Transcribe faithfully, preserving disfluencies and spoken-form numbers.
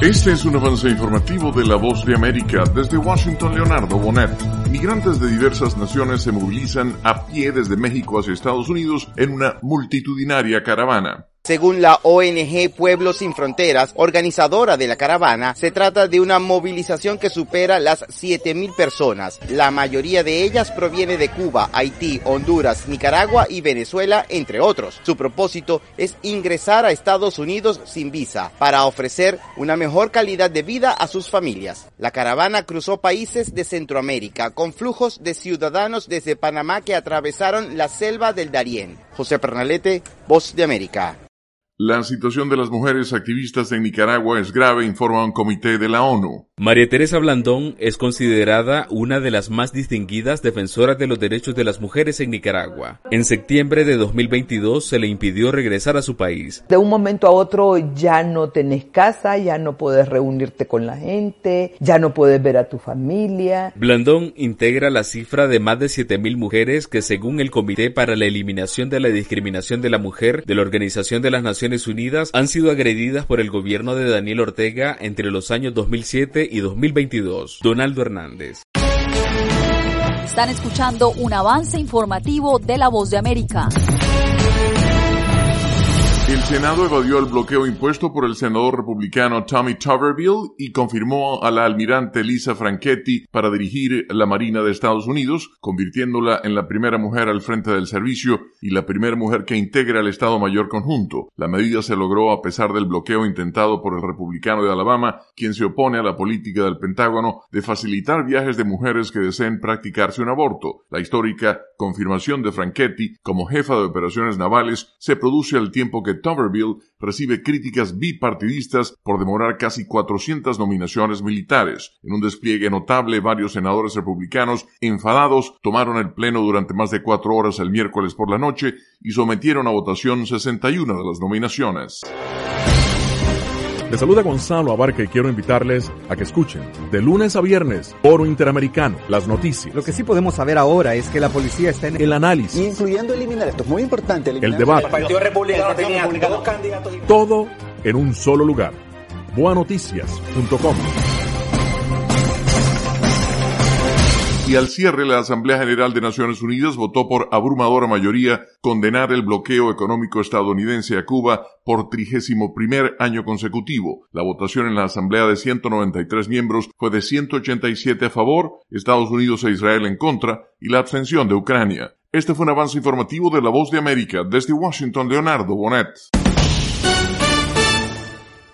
Este es un avance informativo de La Voz de América. Desde Washington, Leonardo Bonet. Migrantes de diversas naciones se movilizan a pie desde México hacia Estados Unidos en una multitudinaria caravana. Según la O N G Pueblos Sin Fronteras, organizadora de la caravana, se trata de una movilización que supera las siete mil personas. La mayoría de ellas proviene de Cuba, Haití, Honduras, Nicaragua y Venezuela, entre otros. Su propósito es ingresar a Estados Unidos sin visa, para ofrecer una mejor calidad de vida a sus familias. La caravana cruzó países de Centroamérica, con flujos de ciudadanos desde Panamá que atravesaron la selva del Darién. José Pernalete, Voz de América. La situación de las mujeres activistas en Nicaragua es grave, informa un comité de la ONU. María Teresa Blandón es considerada una de las más distinguidas defensoras de los derechos de las mujeres en Nicaragua. En septiembre de dos mil veintidós se le impidió regresar a su país. De un momento a otro ya no tenés casa, ya no puedes reunirte con la gente, ya no puedes ver a tu familia. Blandón integra la cifra de más de siete mil mujeres que, según el Comité para la Eliminación de la Discriminación de la Mujer de la Organización de las Naciones Unidas, han sido agredidas por el gobierno de Daniel Ortega entre los años dos mil siete y dos mil veintidós. Donaldo Hernández. Están escuchando un avance informativo de La Voz de América. El Senado evadió el bloqueo impuesto por el senador republicano Tommy Tuberville y confirmó a la almirante Lisa Franchetti para dirigir la Marina de Estados Unidos, convirtiéndola en la primera mujer al frente del servicio y la primera mujer que integra el Estado Mayor Conjunto. La medida se logró a pesar del bloqueo intentado por el republicano de Alabama, quien se opone a la política del Pentágono de facilitar viajes de mujeres que deseen practicarse un aborto. La histórica confirmación de Franchetti como jefa de operaciones navales se produce al tiempo que Tuberville recibe críticas bipartidistas por demorar casi cuatrocientas nominaciones militares. En un despliegue notable, varios senadores republicanos enfadados tomaron el pleno durante más de cuatro horas el miércoles por la noche y sometieron a votación sesenta y una de las nominaciones. Les saluda Gonzalo Abarca y quiero invitarles a que escuchen de lunes a viernes Foro Interamericano, las noticias. Lo que sí podemos saber ahora es que la policía está en el análisis, incluyendo eliminar, esto es muy importante, el debate, el Partido Republicano tenía dos candidatos, todo en un solo lugar. boa noticias punto com. Y al cierre, la Asamblea General de Naciones Unidas votó por abrumadora mayoría condenar el bloqueo económico estadounidense a Cuba por trigésimo primer año consecutivo. La votación en la Asamblea de ciento noventa y tres miembros fue de ciento ochenta y siete a favor, Estados Unidos e Israel en contra y la abstención de Ucrania. Este fue un avance informativo de La Voz de América. Desde Washington, Leonardo Bonet.